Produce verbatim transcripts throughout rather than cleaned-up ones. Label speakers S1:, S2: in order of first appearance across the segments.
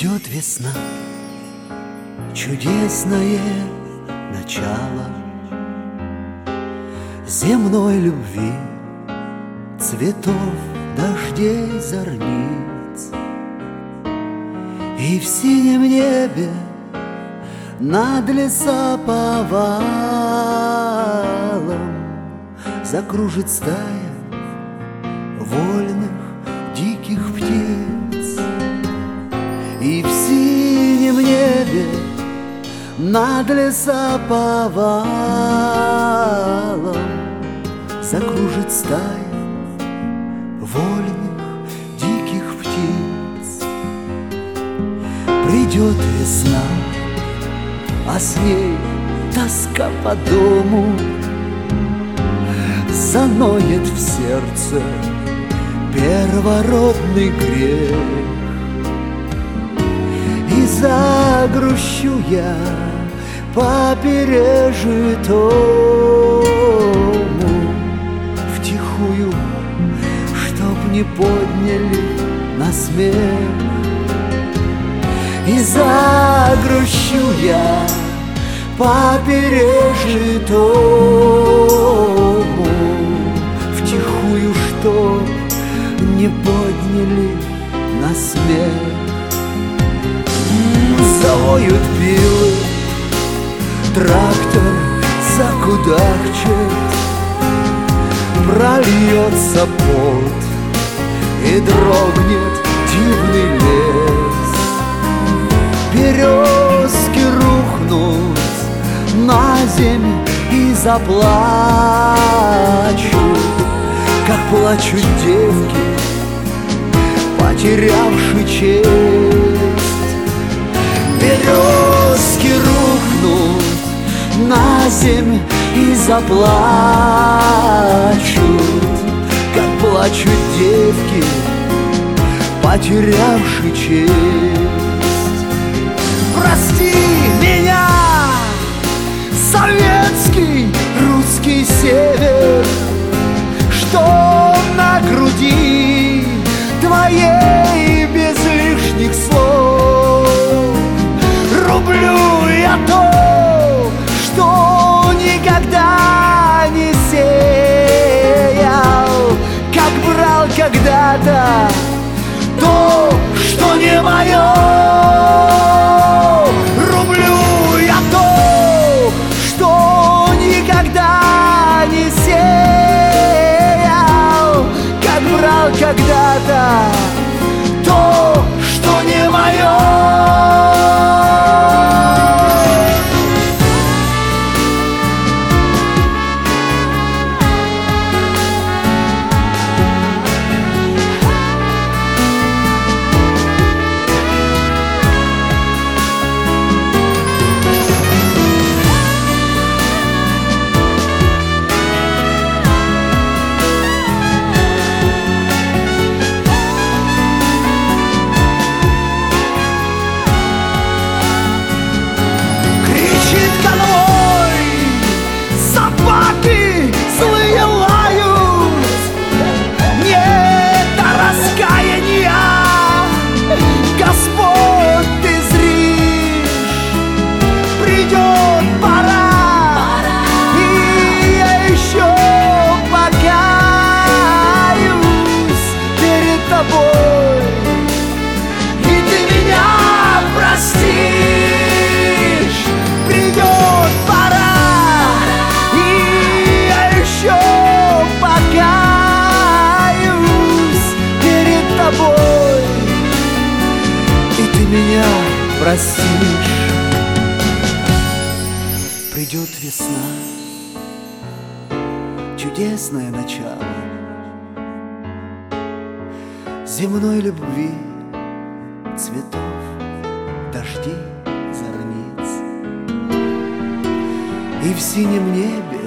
S1: Придет весна, чудесное начало земной любви, цветов, дождей, зорниц. И в синем небе над лесоповалом закружит стая вольных диких птиц. И в синем небе над лесоповалом закружит стая вольных диких птиц. Придет весна, а с ней тоска по дому, заноет в сердце первородный грех. И загрущу я по пережитому втихую, чтоб не подняли на смех. И загрущу я по пережитому втихую, чтоб не подняли на смех. Завоют пилы, трактор закудахчет, прольется пот и дрогнет дивный лес. Березки рухнут на землю и заплачут, как плачут девки, потерявшие честь. Березки рухнут на землю и заплачут, как плачут девки, потерявшие честь. Прости меня, советский русский север, что на груди твоей без лишних слов рублю я то, что никогда не сеял, как брал когда-то то, что не мое. Рублю я то, что никогда не сеял, как брал когда-то то, что не мое. Меня простишь. Придет весна, чудесное начало земной любви, цветов, дождей, зорниц. И в синем небе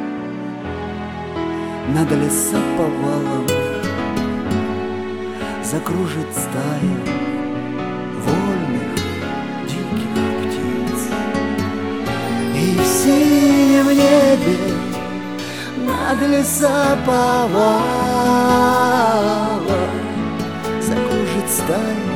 S1: над лесоповалом закружит стая вольных диких птиц. И в синем небе над лесоповалом закружит стая